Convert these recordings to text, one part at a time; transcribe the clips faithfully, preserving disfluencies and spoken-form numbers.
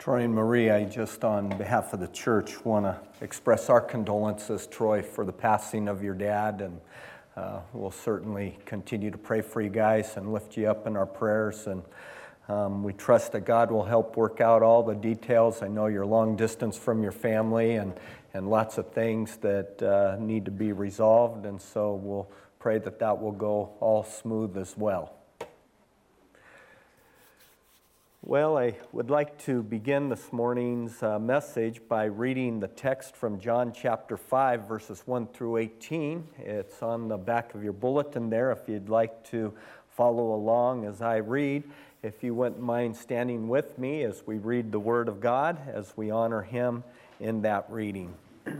Troy and Marie, I just on behalf of the church want to express our condolences, Troy, for the passing of your dad, and uh, we'll certainly continue to pray for you guys and lift you up in our prayers, and um, we trust that God will help work out all the details. I know you're long distance from your family and, and lots of things that uh, need to be resolved, and so we'll pray that that will go all smooth as well. Well, I would like to begin this morning's uh, message by reading the text from John chapter five, verses one through eighteen. It's on the back of your bulletin there if you'd like to follow along as I read. If you wouldn't mind standing with me as we read the Word of God, as we honor Him in that reading.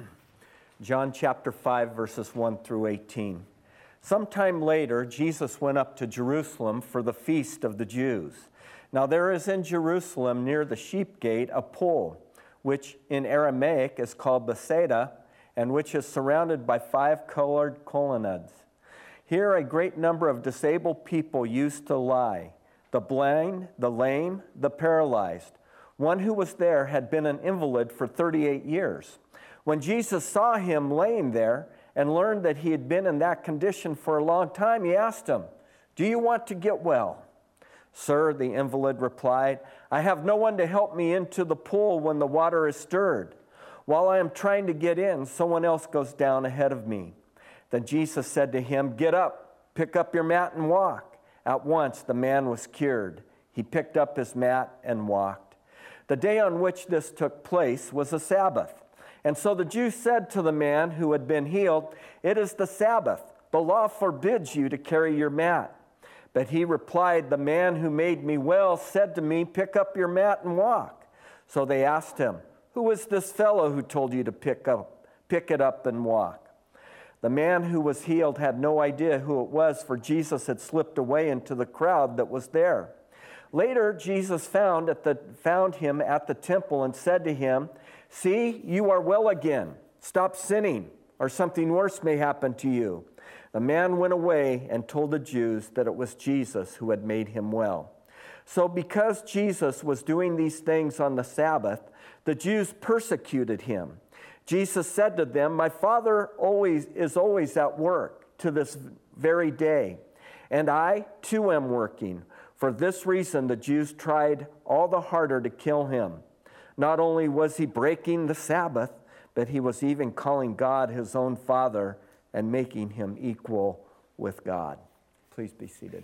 John chapter five, verses one through eighteen. Sometime later, Jesus went up to Jerusalem for the feast of the Jews. Now there is in Jerusalem near the sheep gate a pool, which in Aramaic is called Bethsaida, and which is surrounded by five colored colonnades. Here a great number of disabled people used to lie, the blind, the lame, the paralyzed. One who was there had been an invalid for thirty-eight years. When Jesus saw him laying there and learned that he had been in that condition for a long time, he asked him, "Do you want to get well?" "Sir," the invalid replied, "I have no one to help me into the pool when the water is stirred. While I am trying to get in, someone else goes down ahead of me." Then Jesus said to him, "Get up, pick up your mat and walk." At once the man was cured. He picked up his mat and walked. The day on which this took place was a Sabbath. And so the Jews said to the man who had been healed, "It is the Sabbath. The law forbids you to carry your mat." But he replied, "The man who made me well said to me, 'Pick up your mat and walk.'" So they asked him, "Who is this fellow who told you to pick up, pick it up and walk?" The man who was healed had no idea who it was, for Jesus had slipped away into the crowd that was there. Later, Jesus found, at the, found him at the temple and said to him, "See, you are well again. Stop sinning, or something worse may happen to you." The man went away and told the Jews that it was Jesus who had made him well. So because Jesus was doing these things on the Sabbath, the Jews persecuted him. Jesus said to them, "My Father always is always at work to this very day, and I too am working." For this reason, the Jews tried all the harder to kill him. Not only was he breaking the Sabbath, but he was even calling God his own Father and making him equal with God. Please be seated.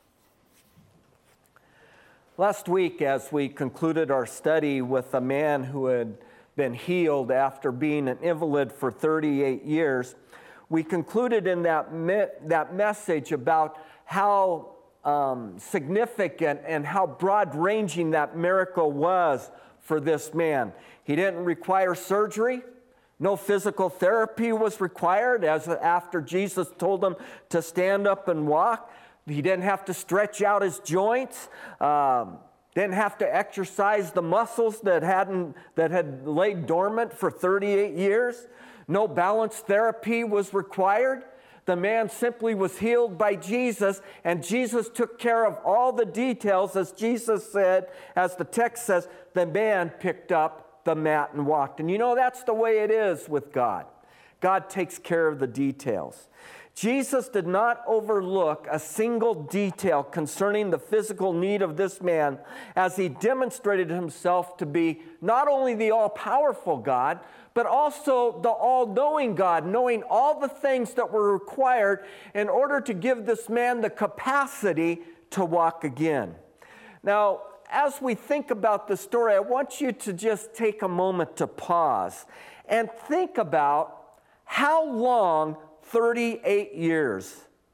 Last week, as we concluded our study with a man who had been healed after being an invalid for thirty-eight years, we concluded in that, me- that message about how um, significant and how broad-ranging that miracle was for this man. He didn't require surgery. No physical therapy was required, as after Jesus told him to stand up and walk. He didn't have to stretch out his joints, um, didn't have to exercise the muscles that hadn't that had laid dormant for thirty-eight years. No balance therapy was required. The man simply was healed by Jesus, and Jesus took care of all the details. As Jesus said, as the text says, the man picked up the mat and walked. And you know, that's the way it is with God. God takes care of the details. Jesus did not overlook a single detail concerning the physical need of this man, as he demonstrated himself to be not only the all-powerful God, but also the all-knowing God, knowing all the things that were required in order to give this man the capacity to walk again. Now, as we think about the story, I want you to just take a moment to pause and think about how long thirty-eight years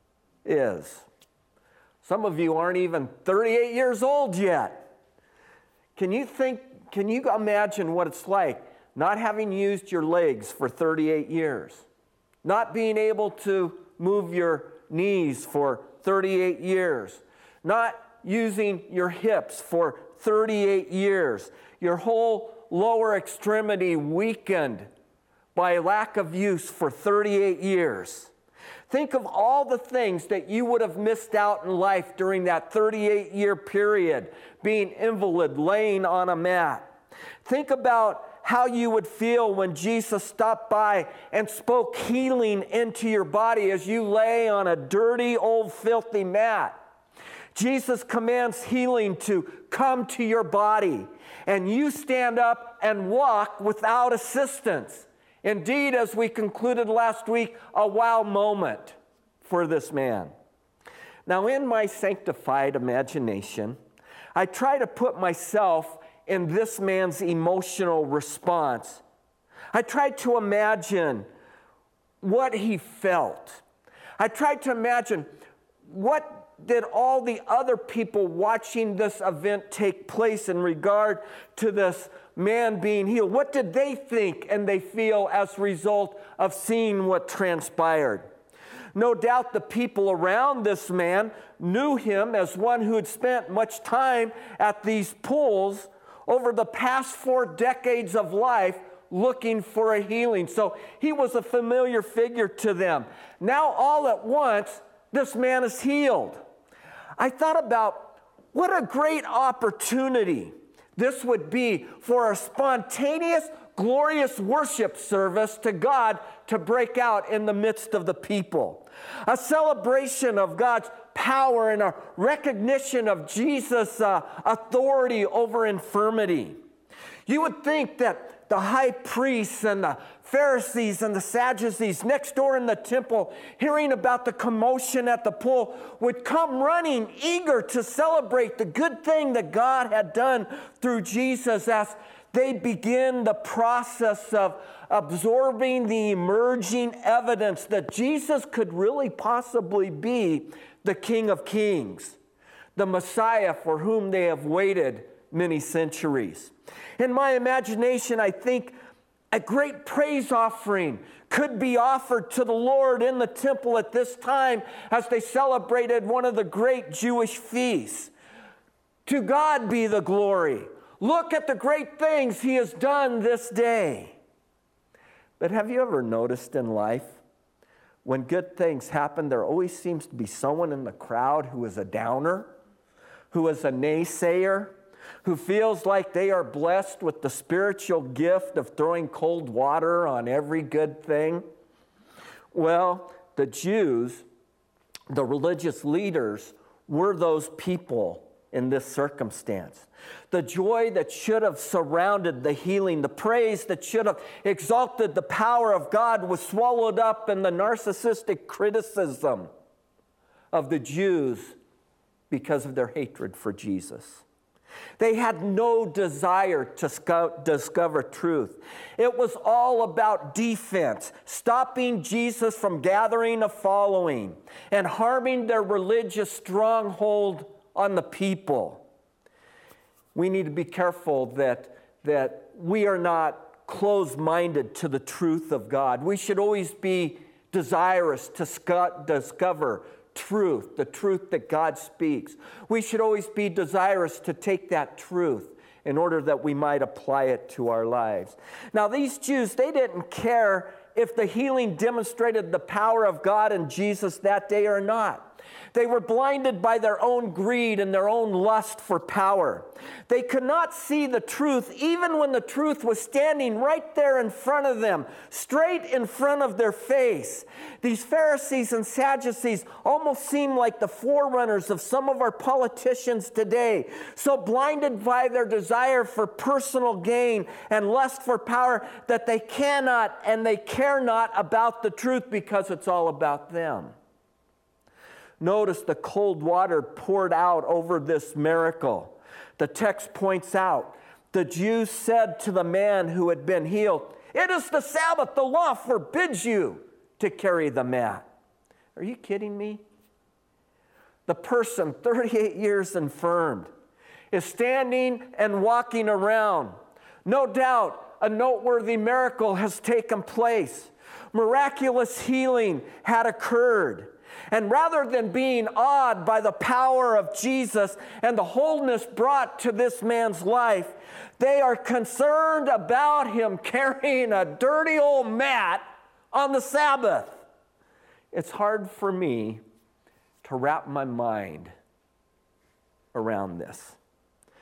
is. Some of you aren't even thirty-eight years old yet. Can you think, can you imagine what it's like not having used your legs for thirty-eight years? Not being able to move your knees for thirty-eight years? Not using your hips for thirty-eight years? Your whole lower extremity weakened by lack of use for thirty-eight years. Think of all the things that you would have missed out in life during that thirty-eight year period, being invalid, laying on a mat. Think about how you would feel when Jesus stopped by and spoke healing into your body as you lay on a dirty, old, filthy mat. Jesus commands healing to come to your body, and you stand up and walk without assistance. Indeed, as we concluded last week, a wow moment for this man. Now, in my sanctified imagination, I try to put myself in this man's emotional response. I tried to imagine what he felt. I tried to imagine what did all the other people watching this event take place in regard to this man being healed. What did they think and they feel as a result of seeing what transpired? No doubt the people around this man knew him as one who had spent much time at these pools over the past four decades of life looking for a healing. So he was a familiar figure to them. Now all at once, this man is healed. I thought about what a great opportunity this would be for a spontaneous, glorious worship service to God to break out in the midst of the people. A celebration of God's power and a recognition of Jesus' uh, authority over infirmity. You would think that the high priests and the Pharisees and the Sadducees next door in the temple, hearing about the commotion at the pool, would come running eager to celebrate the good thing that God had done through Jesus as they begin the process of absorbing the emerging evidence that Jesus could really possibly be the King of Kings, the Messiah for whom they have waited many centuries. In my imagination, I think a great praise offering could be offered to the Lord in the temple at this time as they celebrated one of the great Jewish feasts. To God be the glory. Look at the great things He has done this day. But have you ever noticed in life, when good things happen, there always seems to be someone in the crowd who is a downer, who is a naysayer, who feels like they are blessed with the spiritual gift of throwing cold water on every good thing? Well, the Jews, the religious leaders, were those people in this circumstance. The joy that should have surrounded the healing, the praise that should have exalted the power of God was swallowed up in the narcissistic criticism of the Jews because of their hatred for Jesus. They had no desire to scout, discover truth. It was all about defense, stopping Jesus from gathering a following and harming their religious stronghold on the people. We need to be careful that, that we are not closed-minded to the truth of God. We should always be desirous to sc- discover truth, the truth that God speaks. We should always be desirous to take that truth in order that we might apply it to our lives. Now, these Jews, they didn't care if the healing demonstrated the power of God and Jesus that day or not. They were blinded by their own greed and their own lust for power. They could not see the truth even when the truth was standing right there in front of them, straight in front of their face. These Pharisees and Sadducees almost seem like the forerunners of some of our politicians today, so blinded by their desire for personal gain and lust for power that they cannot and they care not about the truth because it's all about them. Notice the cold water poured out over this miracle. The text points out, the Jews said to the man who had been healed, "It is the Sabbath. The law forbids you to carry the mat." Are you kidding me? The person, thirty-eight years infirmed, is standing and walking around. No doubt a noteworthy miracle has taken place. Miraculous healing had occurred. And rather than being awed by the power of Jesus and the wholeness brought to this man's life, they are concerned about him carrying a dirty old mat on the Sabbath. It's hard for me to wrap my mind around this.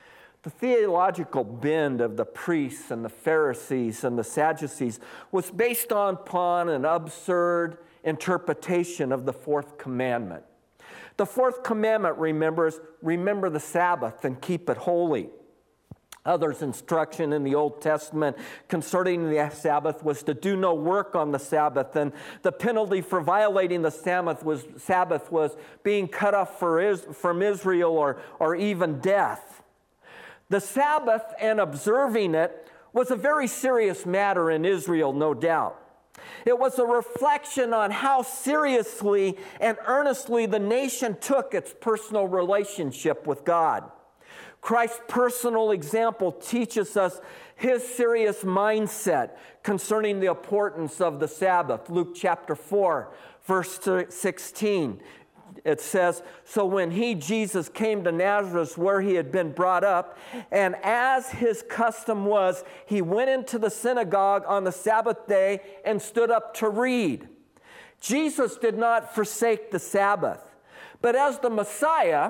The theological bend of the priests and the Pharisees and the Sadducees was based upon an absurd interpretation of the fourth commandment. The fourth commandment, remember, is remember the Sabbath and keep it holy. Others' instruction in the Old Testament concerning the Sabbath was to do no work on the Sabbath, and the penalty for violating the Sabbath was, Sabbath was being cut off for is, from Israel or, or even death. The Sabbath and observing it was a very serious matter in Israel, no doubt. It was a reflection on how seriously and earnestly the nation took its personal relationship with God. Christ's personal example teaches us his serious mindset concerning the importance of the Sabbath. Luke chapter four, verse sixteen. It says, "So when he, Jesus, came to Nazareth where he had been brought up, and as his custom was, he went into the synagogue on the Sabbath day and stood up to read." Jesus did not forsake the Sabbath, but as the Messiah,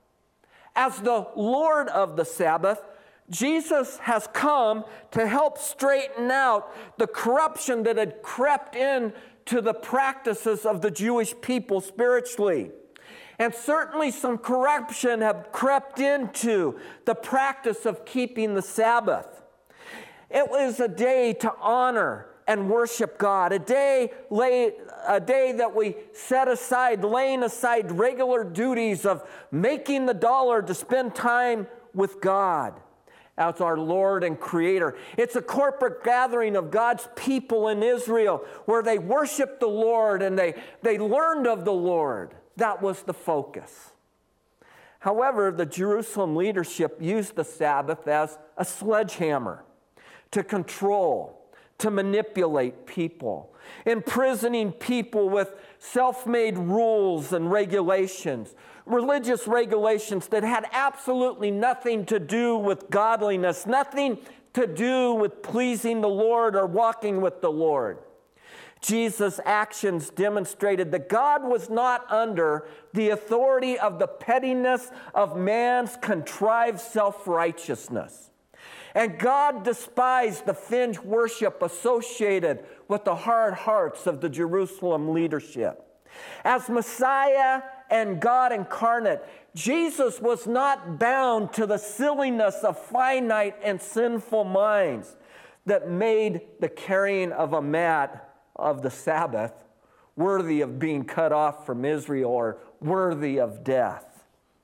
as the Lord of the Sabbath, Jesus has come to help straighten out the corruption that had crept in to the practices of the Jewish people spiritually. And certainly some corruption have crept into the practice of keeping the Sabbath. It was a day to honor and worship God, a day, lay, a day that we set aside, laying aside regular duties of making the dollar to spend time with God as our Lord and Creator. It's a corporate gathering of God's people in Israel where they worshiped the Lord and they, they learned of the Lord. That was the focus. However, the Jerusalem leadership used the Sabbath as a sledgehammer to control, to manipulate people, imprisoning people with self-made rules and regulations, religious regulations that had absolutely nothing to do with godliness, nothing to do with pleasing the Lord or walking with the Lord. Jesus' actions demonstrated that God was not under the authority of the pettiness of man's contrived self-righteousness. And God despised the fringe worship associated with the hard hearts of the Jerusalem leadership. As Messiah and God incarnate, Jesus was not bound to the silliness of finite and sinful minds that made the carrying of a mat of the Sabbath worthy of being cut off from Israel or worthy of death.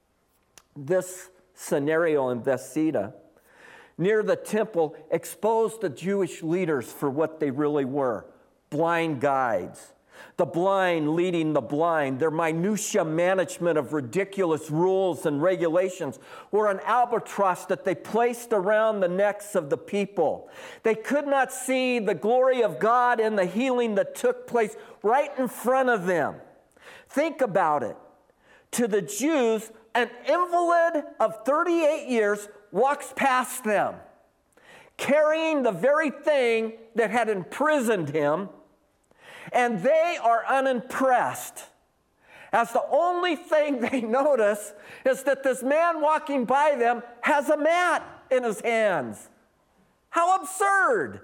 This scenario in Bethsaida near the temple exposed the Jewish leaders for what they really were: blind guides. The blind leading the blind. Their minutia management of ridiculous rules and regulations were an albatross that they placed around the necks of the people. They could not see the glory of God in the healing that took place right in front of them. Think about it. To the Jews, an invalid of thirty-eight years walks past them, carrying the very thing that had imprisoned him, and they are unimpressed, as the only thing they notice is that this man walking by them has a mat in his hands. How absurd!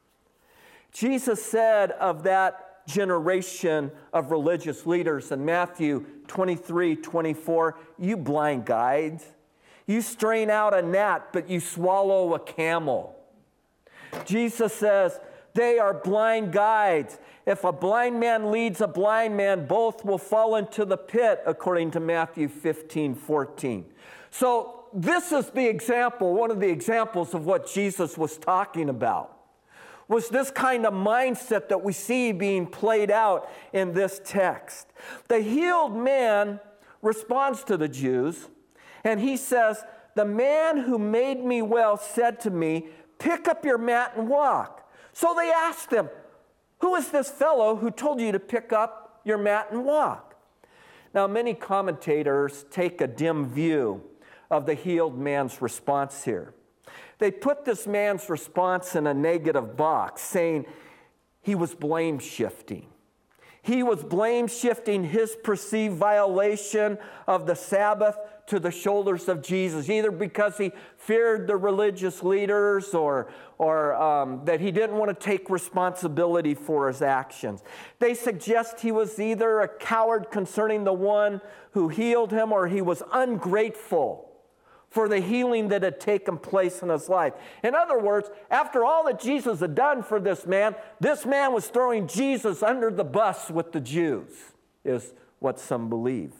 Jesus said of that generation of religious leaders in Matthew twenty-three twenty-four, "You blind guides, you strain out a gnat, but you swallow a camel." Jesus says, they are blind guides. If a blind man leads a blind man, both will fall into the pit, according to Matthew fifteen fourteen. So this is the example, one of the examples of what Jesus was talking about, was this kind of mindset that we see being played out in this text. The healed man responds to the Jews, and he says, "The man who made me well said to me, 'Pick up your mat and walk.' So they asked him, 'Who is this fellow who told you to pick up your mat and walk?'" Now, many commentators take a dim view of the healed man's response here. They put this man's response in a negative box, saying he was blame shifting. He was blame shifting his perceived violation of the Sabbath to the shoulders of Jesus, either because he feared the religious leaders or, or um, that he didn't want to take responsibility for his actions. They suggest he was either a coward concerning the one who healed him, or he was ungrateful for the healing that had taken place in his life. In other words, after all that Jesus had done for this man, this man was throwing Jesus under the bus with the Jews, is what some believe.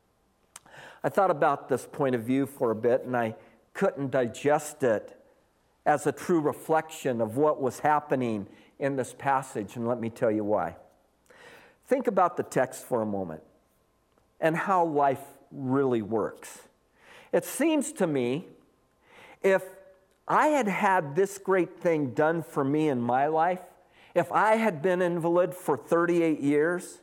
I thought about this point of view for a bit, and I couldn't digest it as a true reflection of what was happening in this passage, and let me tell you why. Think about the text for a moment and how life really works. It seems to me, if I had had this great thing done for me in my life, if I had been invalid for thirty-eight years,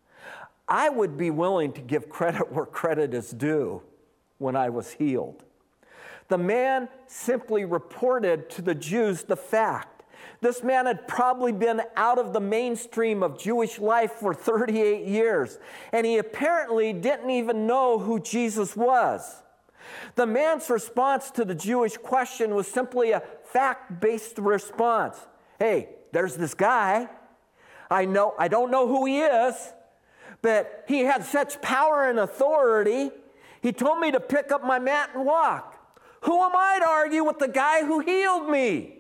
I would be willing to give credit where credit is due when I was healed. The man simply reported to the Jews the fact. This man had probably been out of the mainstream of Jewish life for thirty-eight years, and he apparently didn't even know who Jesus was. The man's response to the Jewish question was simply a fact-based response. Hey, there's this guy. I know, I don't know who he is, but he had such power and authority. He told me to pick up my mat and walk. Who am I to argue with the guy who healed me?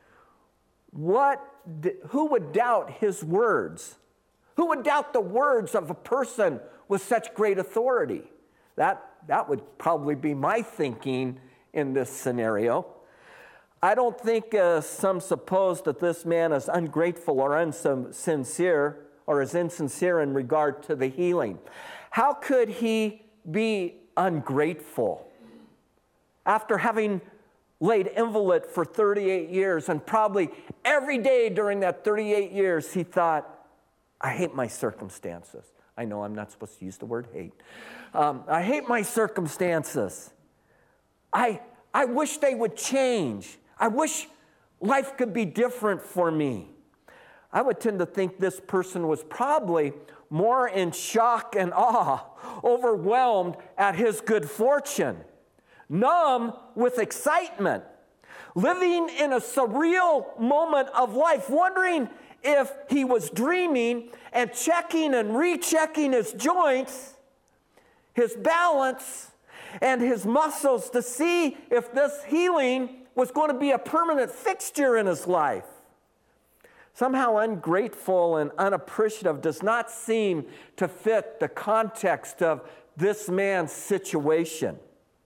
What? Who would doubt his words? Who would doubt the words of a person with such great authority? That, that would probably be my thinking in this scenario. I don't think uh, some suppose that this man is ungrateful or insincere or is insincere in regard to the healing. How could he be ungrateful after having laid invalid for thirty-eight years, and probably every day during that thirty-eight years he thought, I hate my circumstances. I know I'm not supposed to use the word hate. Um, I hate my circumstances. I, I wish they would change. I wish life could be different for me. I would tend to think this person was probably more in shock and awe, overwhelmed at his good fortune, numb with excitement, living in a surreal moment of life, wondering if he was dreaming and checking and rechecking his joints, his balance, and his muscles to see if this healing was going to be a permanent fixture in his life. Somehow ungrateful and unappreciative does not seem to fit the context of this man's situation.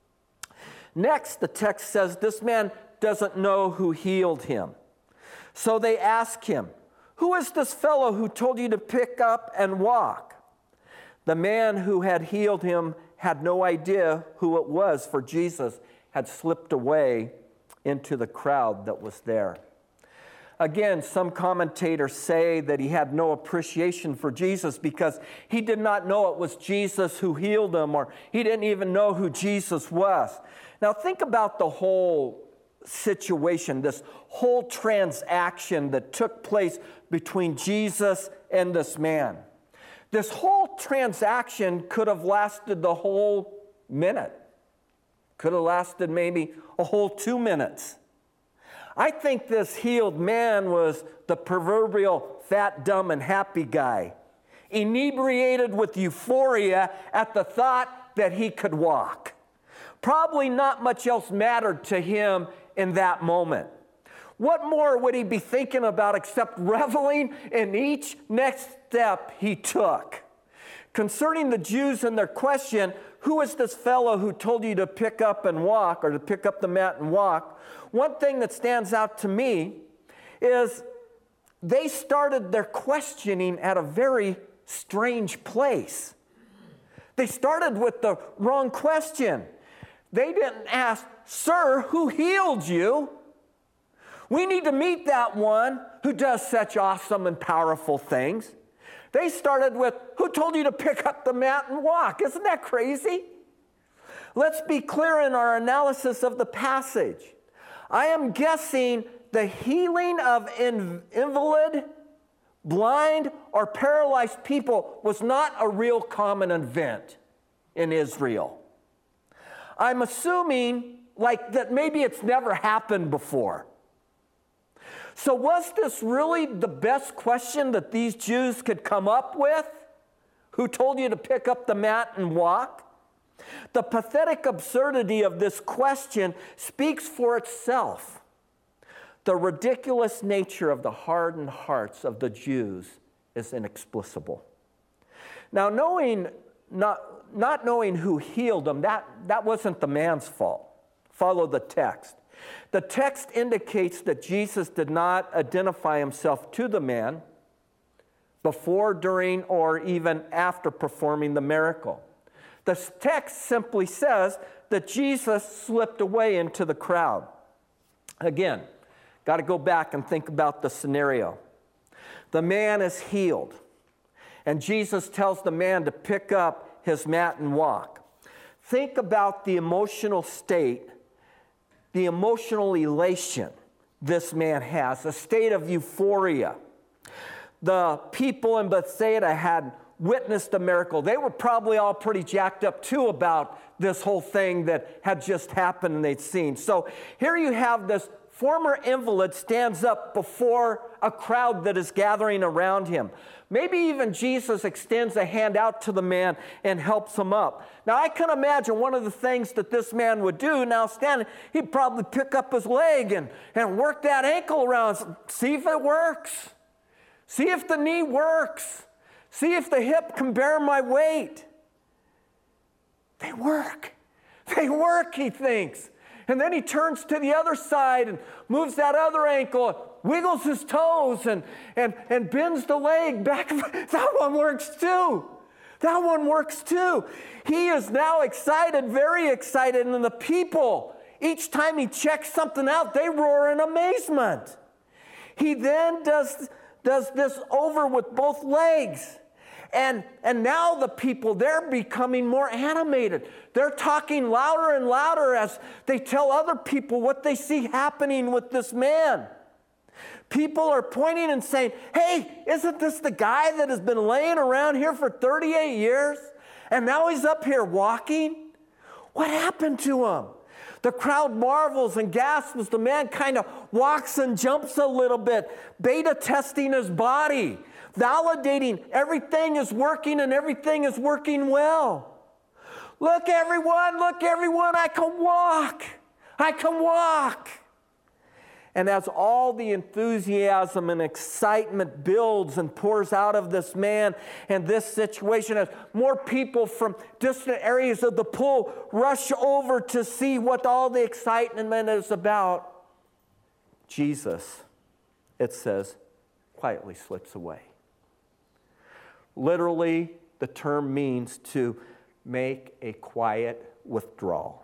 Next, the text says this man doesn't know who healed him. So they ask him, who is this fellow who told you to pick up and walk? The man who had healed him had no idea who it was, for Jesus had slipped away into the crowd that was there. Again, some commentators say that he had no appreciation for Jesus because he did not know it was Jesus who healed him, or he didn't even know who Jesus was. Now think about the whole situation, this whole transaction that took place between Jesus and this man. This whole transaction could have lasted the whole minute. Could have lasted maybe a whole two minutes. I think this healed man was the proverbial fat, dumb, and happy guy, inebriated with euphoria at the thought that he could walk. Probably not much else mattered to him in that moment. What more would he be thinking about except reveling in each next step he took? Concerning the Jews and their question, who is this fellow who told you to pick up and walk, or to pick up the mat and walk? One thing that stands out to me is they started their questioning at a very strange place. They started with the wrong question. They didn't ask, sir, who healed you? We need to meet that one who does such awesome and powerful things. They started with, who told you to pick up the mat and walk? Isn't that crazy? Let's be clear in our analysis of the passage. I am guessing the healing of invalid, blind, or paralyzed people was not a real common event in Israel. I'm assuming like that maybe it's never happened before. So was this really the best question that these Jews could come up with? Who told you to pick up the mat and walk? The pathetic absurdity of this question speaks for itself. The ridiculous nature of the hardened hearts of the Jews is inexplicable. Now, knowing not, not knowing who healed them, that, that wasn't the man's fault. Follow the text. The text indicates that Jesus did not identify himself to the man before, during, or even after performing the miracle. The text simply says that Jesus slipped away into the crowd. Again, got to go back and think about the scenario. The man is healed, and Jesus tells the man to pick up his mat and walk. Think about the emotional state, the emotional elation this man has, a state of euphoria. The people in Bethsaida had witnessed the miracle. They were probably all pretty jacked up too about this whole thing that had just happened and they'd seen. So here you have this former invalid stands up before a crowd that is gathering around him. Maybe even Jesus extends a hand out to the man and helps him up. Now I can imagine one of the things that this man would do now standing, he'd probably pick up his leg and, and work that ankle around, see if it works. See if the knee works. See if the hip can bear my weight. They work. They work, he thinks. And then he turns to the other side and moves that other ankle, wiggles his toes, and, and, and bends the leg back. That one works too. That one works too. He is now excited, very excited, and the people, each time he checks something out, they roar in amazement. He then does... does this over with both legs. And, and now the people, they're becoming more animated. They're talking louder and louder as they tell other people what they see happening with this man. People are pointing and saying, hey, isn't this the guy that has been laying around here for thirty-eight years? And now he's up here walking? What happened to him? The crowd marvels and gasps as the man kind of walks and jumps a little bit, beta testing his body, validating everything is working and everything is working well. Look, everyone, look, everyone, I can walk. I can walk. And as all the enthusiasm and excitement builds and pours out of this man and this situation, as more people from distant areas of the pool rush over to see what all the excitement is about, Jesus, it says, quietly slips away. Literally, the term means to make a quiet withdrawal.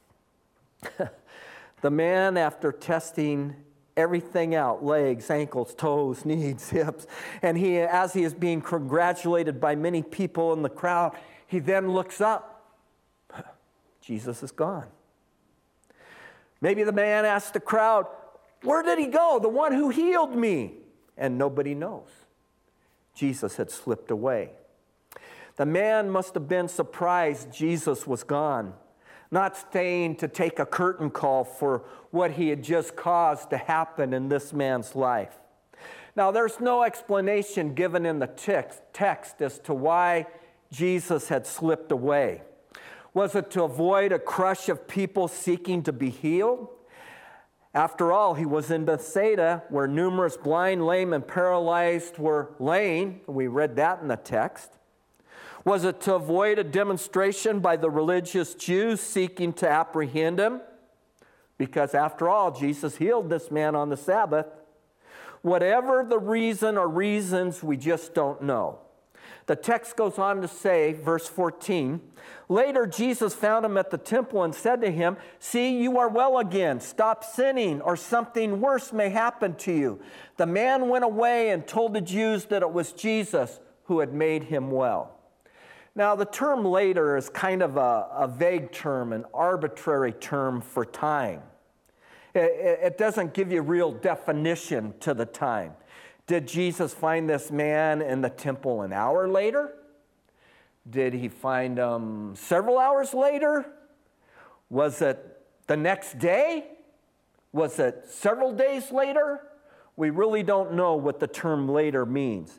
The man, after testing everything out, legs, ankles, toes, knees, hips, and he, as he is being congratulated by many people in the crowd, he then looks up. Jesus is gone. Maybe the man asked the crowd, where did he go? The one who healed me. And nobody knows. Jesus had slipped away. The man must have been surprised Jesus was gone, not staying to take a curtain call for what he had just caused to happen in this man's life. Now, there's no explanation given in the text, text as to why Jesus had slipped away. Was it to avoid a crush of people seeking to be healed? After all, he was in Bethsaida, where numerous blind, lame, and paralyzed were laying. We read that in the text. Was it to avoid a demonstration by the religious Jews seeking to apprehend him? Because after all, Jesus healed this man on the Sabbath. Whatever the reason or reasons, we just don't know. The text goes on to say, verse fourteen, later Jesus found him at the temple and said to him, see, you are well again. Stop sinning, or something worse may happen to you. The man went away and told the Jews that it was Jesus who had made him well. Now, the term later is kind of a, a vague term, an arbitrary term for time. It, it doesn't give you real definition to the time. Did Jesus find this man in the temple an hour later? Did he find him several hours later? Was it the next day? Was it several days later? We really don't know what the term later means.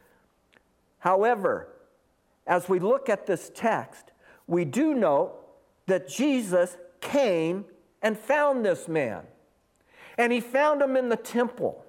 However, as we look at this text, we do note that Jesus came and found this man. And he found him in the temple.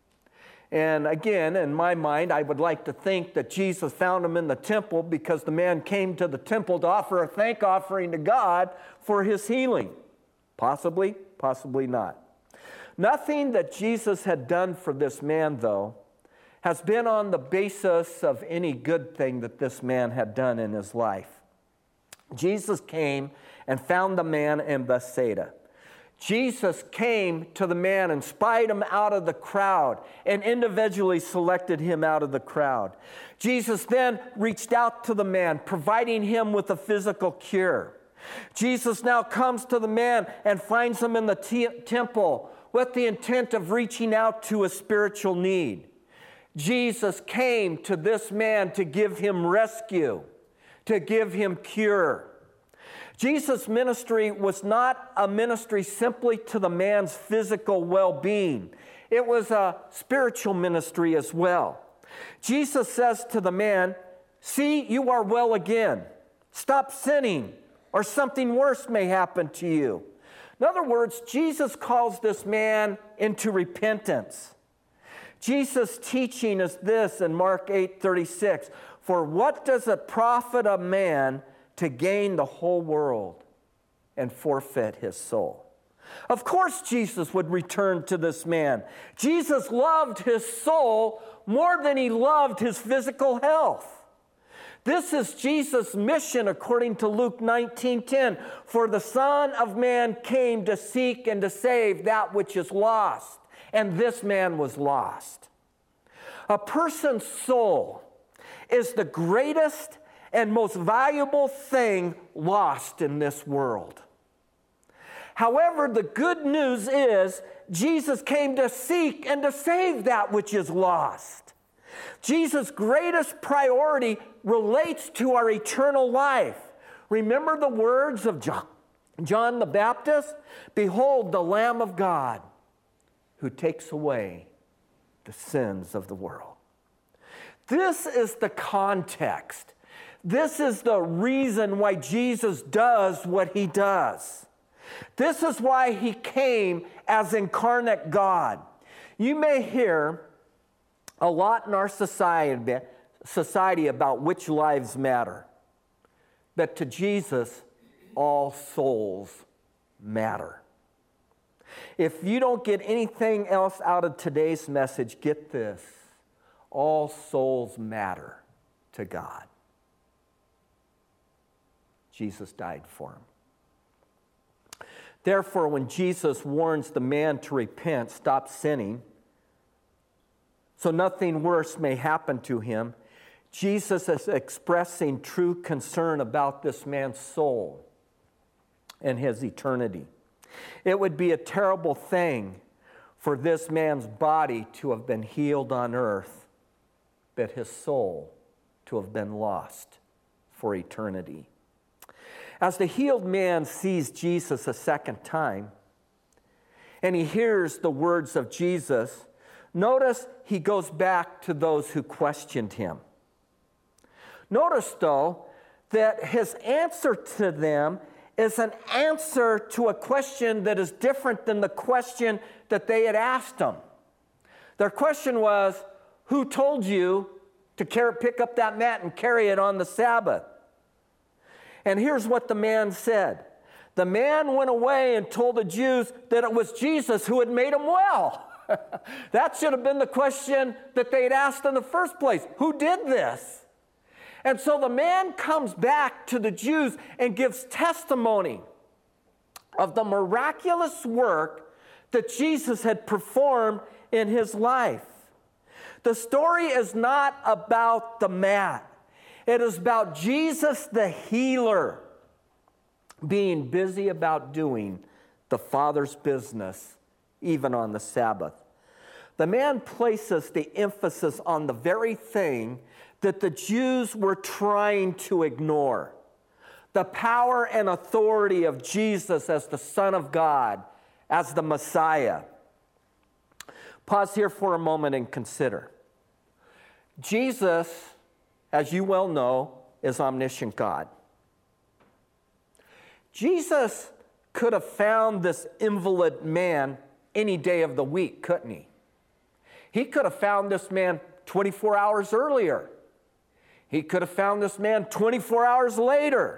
And again, in my mind, I would like to think that Jesus found him in the temple because the man came to the temple to offer a thank offering to God for his healing. Possibly, possibly not. Nothing that Jesus had done for this man, though, has been on the basis of any good thing that this man had done in his life. Jesus came and found the man in Bethsaida. Jesus came to the man and spied him out of the crowd and individually selected him out of the crowd. Jesus then reached out to the man, providing him with a physical cure. Jesus now comes to the man and finds him in the te- temple with the intent of reaching out to a spiritual need. Jesus came to this man to give him rescue, to give him cure. Jesus' ministry was not a ministry simply to the man's physical well-being. It was a spiritual ministry as well. Jesus says to the man, "See, you are well again. Stop sinning, or something worse may happen to you." In other words, Jesus calls this man into repentance. Jesus' teaching is this in Mark eight thirty-six, "For what does it profit a man to gain the whole world and forfeit his soul?" Of course, Jesus would return to this man. Jesus loved his soul more than he loved his physical health. This is Jesus' mission according to Luke nineteen ten. "For the Son of Man came to seek and to save that which is lost." And this man was lost. A person's soul is the greatest and most valuable thing lost in this world. However, the good news is Jesus came to seek and to save that which is lost. Jesus' greatest priority relates to our eternal life. Remember the words of John, John the Baptist? "Behold, the Lamb of God who takes away the sins of the world." This is the context. This is the reason why Jesus does what he does. This is why he came as incarnate God. You may hear a lot in our society, society about which lives matter. But to Jesus, all souls matter. If you don't get anything else out of today's message, get this: all souls matter to God. Jesus died for him. Therefore, when Jesus warns the man to repent, stop sinning, so nothing worse may happen to him, Jesus is expressing true concern about this man's soul and his eternity. It would be a terrible thing for this man's body to have been healed on earth, but his soul to have been lost for eternity. As the healed man sees Jesus a second time, and he hears the words of Jesus, notice he goes back to those who questioned him. Notice, though, that his answer to them is an answer to a question that is different than the question that they had asked him. Their question was, "Who told you to carry, pick up that mat and carry it on the Sabbath?" And here's what the man said. The man went away and told the Jews that it was Jesus who had made him well. That should have been the question that they had asked in the first place. Who did this? And so the man comes back to the Jews and gives testimony of the miraculous work that Jesus had performed in his life. The story is not about the mat. It is about Jesus the healer being busy about doing the Father's business, even on the Sabbath. The man places the emphasis on the very thing that the Jews were trying to ignore. the power and authority of Jesus as the Son of God, as the Messiah. Pause here for a moment and consider. Jesus, as you well know, is omniscient God. Jesus could have found this invalid man any day of the week, couldn't he? He could have found this man twenty-four hours earlier. He could have found this man twenty-four hours later.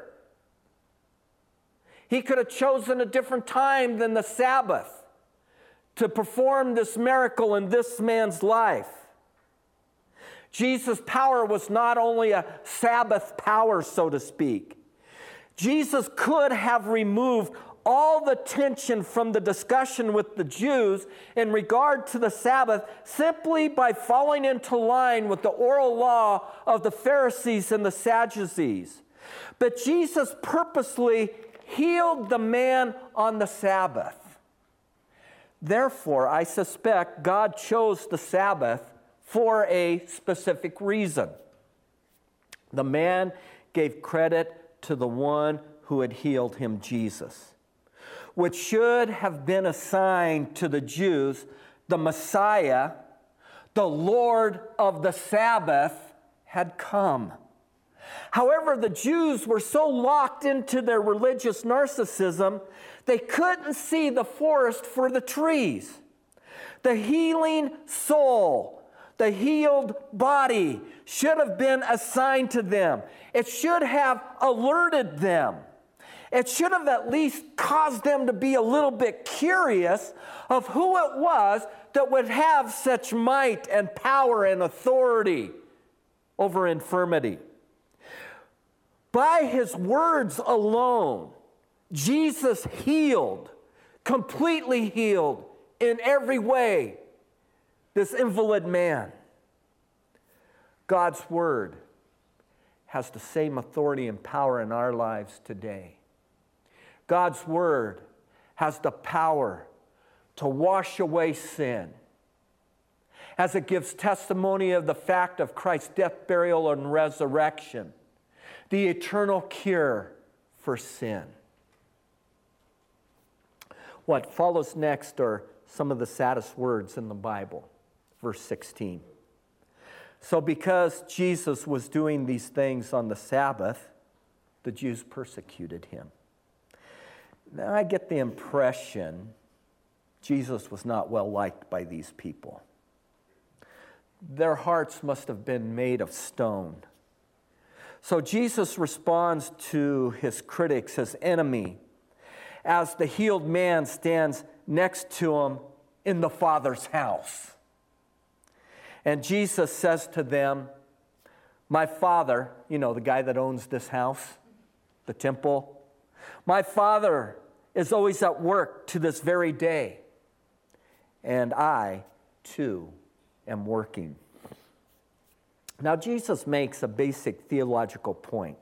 He could have chosen a different time than the Sabbath to perform this miracle in this man's life. Jesus' power was not only a Sabbath power, so to speak. Jesus could have removed all the tension from the discussion with the Jews in regard to the Sabbath simply by falling into line with the oral law of the Pharisees and the Sadducees. But Jesus purposely healed the man on the Sabbath. Therefore, I suspect God chose the Sabbath for a specific reason. The man gave credit to the one who had healed him, Jesus, which should have been assigned to the Jews. The Messiah, the Lord of the Sabbath, had come. However, the Jews were so locked into their religious narcissism, they couldn't see the forest for the trees. The healing soul, the healed body should have been assigned to them. It should have alerted them. It should have at least caused them to be a little bit curious of who it was that would have such might and power and authority over infirmity. By his words alone, Jesus healed, completely healed in every way, this invalid man. God's word has the same authority and power in our lives today. God's word has the power to wash away sin, as it gives testimony of the fact of Christ's death, burial, and resurrection, the eternal cure for sin. What follows next are some of the saddest words in the Bible. Verse sixteen. So because Jesus was doing these things on the Sabbath, the Jews persecuted him. Now I get the impression Jesus was not well liked by these people. Their hearts must have been made of stone. So Jesus responds to his critics, his enemy, as the healed man stands next to him in the Father's house. And Jesus says to them, my Father, you know, the guy that owns this house, the temple, my Father is always at work to this very day, and I, too, am working. Now, Jesus makes a basic theological point.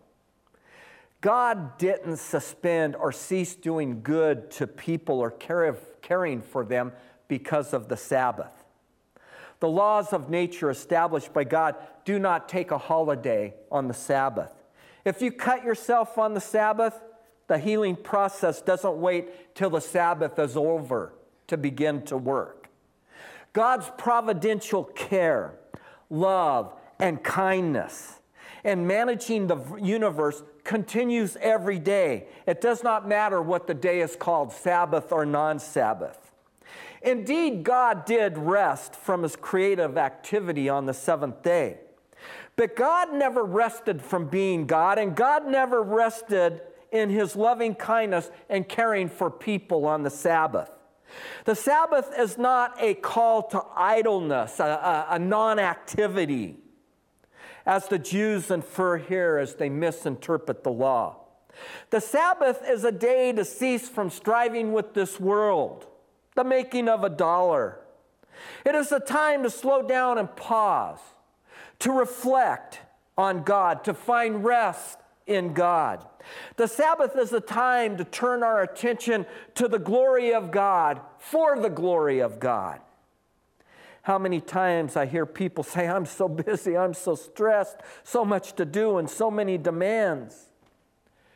God didn't suspend or cease doing good to people or caring for them because of the Sabbath. The laws of nature established by God do not take a holiday on the Sabbath. If you cut yourself on the Sabbath, the healing process doesn't wait till the Sabbath is over to begin to work. God's providential care, love, and kindness in managing the universe continues every day. It does not matter what the day is called, Sabbath or non-Sabbath. Indeed, God did rest from his creative activity on the seventh day. But God never rested from being God, and God never rested in his loving kindness and caring for people on the Sabbath. The Sabbath is not a call to idleness, a, a, a non-activity, as the Jews infer here as they misinterpret the law. The Sabbath is a day to cease from striving with this world, the making of a dollar. It is a time to slow down and pause, to reflect on God, to find rest in God. The Sabbath is a time to turn our attention to the glory of God, for the glory of God. How many times I hear people say, I'm so busy, I'm so stressed, so much to do, and so many demands.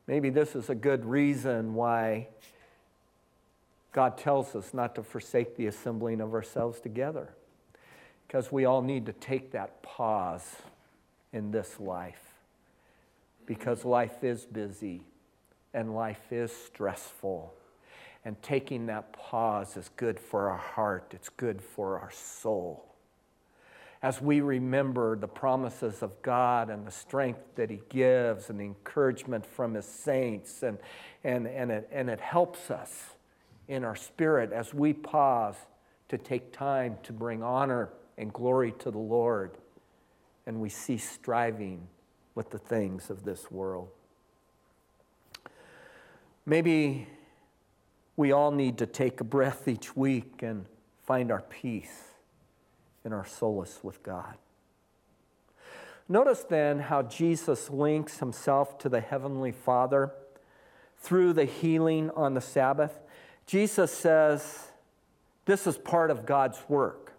Maybe this is a good reason why God tells us not to forsake the assembling of ourselves together. Because we all need to take that pause in this life. Because life is busy and life is stressful. And taking that pause is good for our heart. It's good for our soul. As we remember the promises of God and the strength that He gives and the encouragement from His saints, and, and, and, it, and it helps us in our spirit as we pause to take time to bring honor and glory to the Lord, and we cease striving with the things of this world. Maybe we all need to take a breath each week and find our peace in our solace with God. Notice then how Jesus links Himself to the Heavenly Father through the healing on the Sabbath. Jesus says this is part of God's work.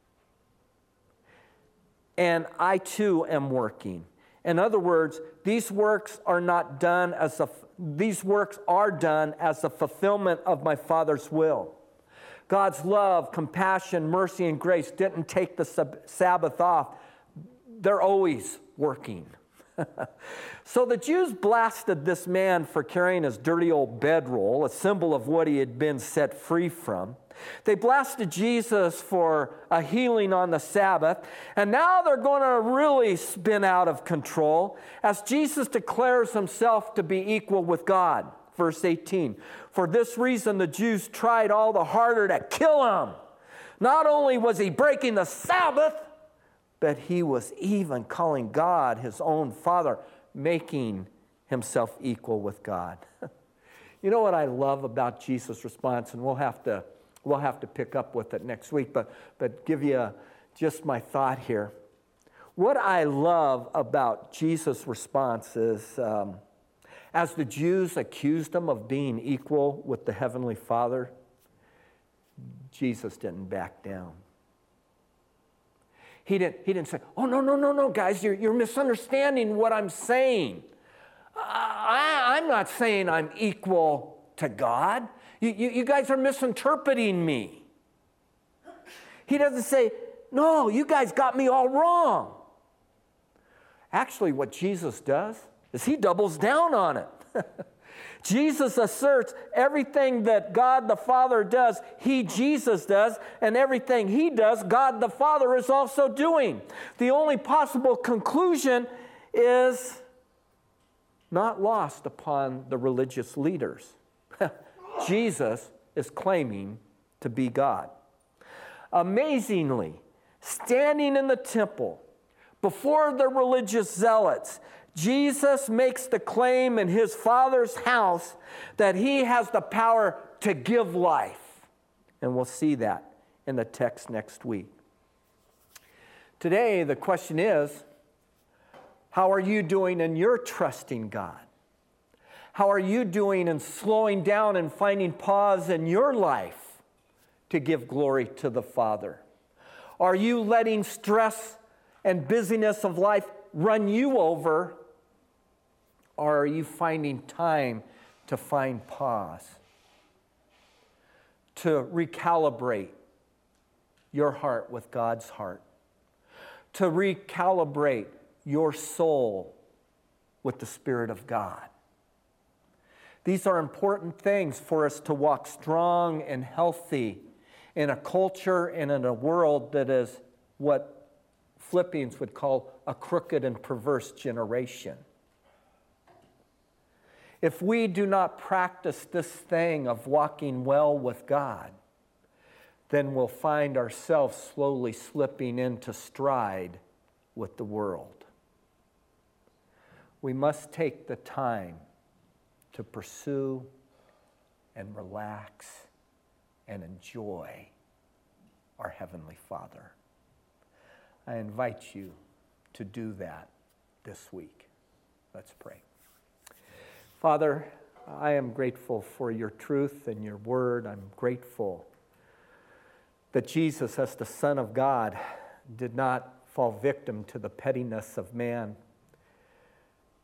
And I too am working. In other words, these works are not done as a, these works are done as a fulfillment of my Father's will. God's love, compassion, mercy, and grace didn't take the Sabbath off. They're always working. So the Jews blasted this man for carrying his dirty old bedroll, a symbol of what he had been set free from. They blasted Jesus for a healing on the Sabbath, and now they're going to really spin out of control as Jesus declares Himself to be equal with God. Verse eighteen, for this reason the Jews tried all the harder to kill Him. Not only was He breaking the Sabbath, but He was even calling God His own Father, making Himself equal with God. You know what I love about Jesus' response, and we'll have to we'll have to pick up with it next week, but but give you a, just my thought here. What I love about Jesus' response is, um, as the Jews accused Him of being equal with the Heavenly Father, Jesus didn't back down. He didn't, he didn't say, oh, no, no, no, no, guys, you're, you're misunderstanding what I'm saying. I, I'm not saying I'm equal to God. You, you, you guys are misinterpreting me. He doesn't say, no, you guys got me all wrong. Actually, what Jesus does is He doubles down on it. Jesus asserts everything that God the Father does, He, Jesus, does, and everything He does, God the Father is also doing. The only possible conclusion is not lost upon the religious leaders. Jesus is claiming to be God. Amazingly, standing in the temple before the religious zealots, Jesus makes the claim in His Father's house that He has the power to give life. And we'll see that in the text next week. Today, the question is, how are you doing in your trusting God? How are you doing in slowing down and finding pause in your life to give glory to the Father? Are you letting stress and busyness of life run you over? Or are you finding time to find pause, to recalibrate your heart with God's heart, to recalibrate your soul with the Spirit of God? These are important things for us to walk strong and healthy in a culture and in a world that is what Philippians would call a crooked and perverse generation. If we do not practice this thing of walking well with God, then we'll find ourselves slowly slipping into stride with the world. We must take the time to pursue and relax and enjoy our Heavenly Father. I invite you to do that this week. Let's pray. Father, I am grateful for your truth and your word. I'm grateful that Jesus, as the Son of God, did not fall victim to the pettiness of man,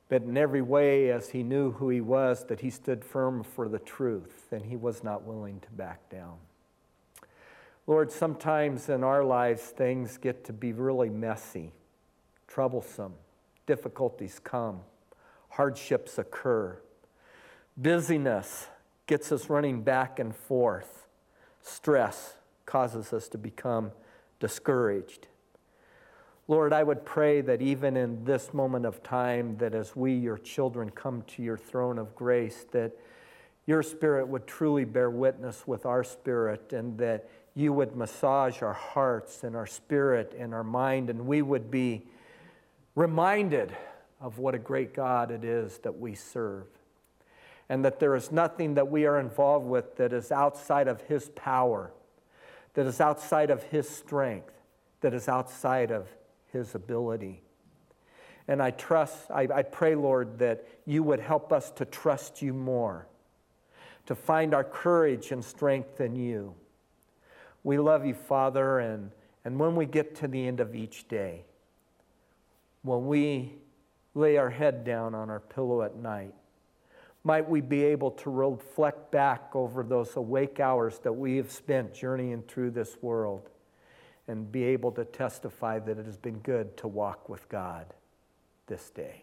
but in every way, as he knew who he was, that he stood firm for the truth, and he was not willing to back down. Lord, sometimes in our lives, things get to be really messy, troublesome, difficulties come, hardships occur, busyness gets us running back and forth, stress causes us to become discouraged. Lord, I would pray that even in this moment of time, that as we, your children, come to your throne of grace, that your Spirit would truly bear witness with our spirit, and that you would massage our hearts and our spirit and our mind, and we would be reminded of what a great God it is that we serve, and that there is nothing that we are involved with that is outside of his power, that is outside of his strength, that is outside of his ability. And I trust, I, I pray, Lord, that you would help us to trust you more, to find our courage and strength in you. We love you, Father, and, and when we get to the end of each day, when we lay our head down on our pillow at night, might we be able to reflect back over those awake hours that we have spent journeying through this world, and be able to testify that it has been good to walk with God this day.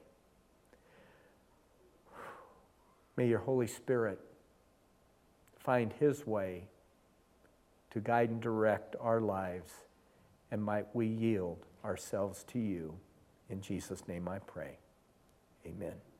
May your Holy Spirit find his way to guide and direct our lives, and might we yield ourselves to you. In Jesus' name I pray. Amen.